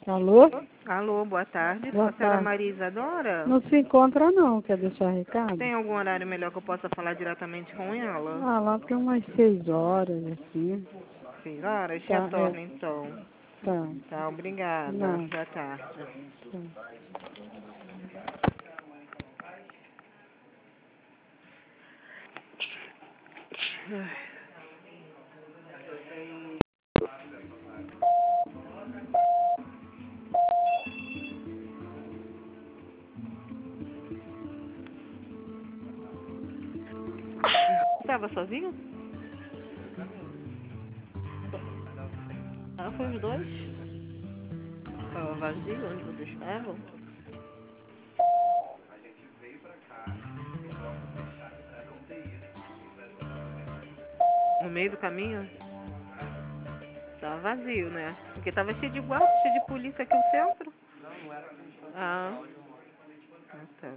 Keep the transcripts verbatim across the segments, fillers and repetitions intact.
Alô? Alô, boa tarde. Boa Sou a senhora tarde. Maria Isadora? Não se encontra não, quer deixar recado? Tem algum horário melhor que eu possa falar diretamente com ela? Ah, lá tem umas seis horas, assim. Seis horas? Tá, Retorno, é, então. tá. Tá, obrigada. Não. Boa tarde. Tá. Estava sozinho? Ah, foi os dois? Estava vazio onde vocês estavam? No meio do caminho? Tava vazio, né? Porque tava cheio de guarda, cheio de polícia aqui no centro. Ah, ah tá.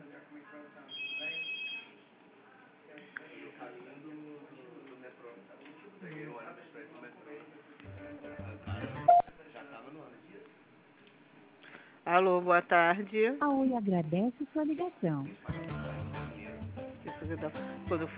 Alô, boa tarde. A Oi agradece sua ligação. Isso que eu tava- Quando eu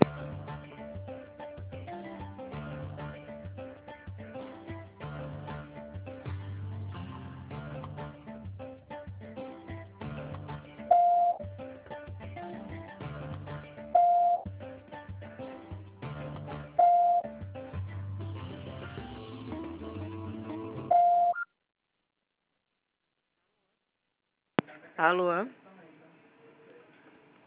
Alô?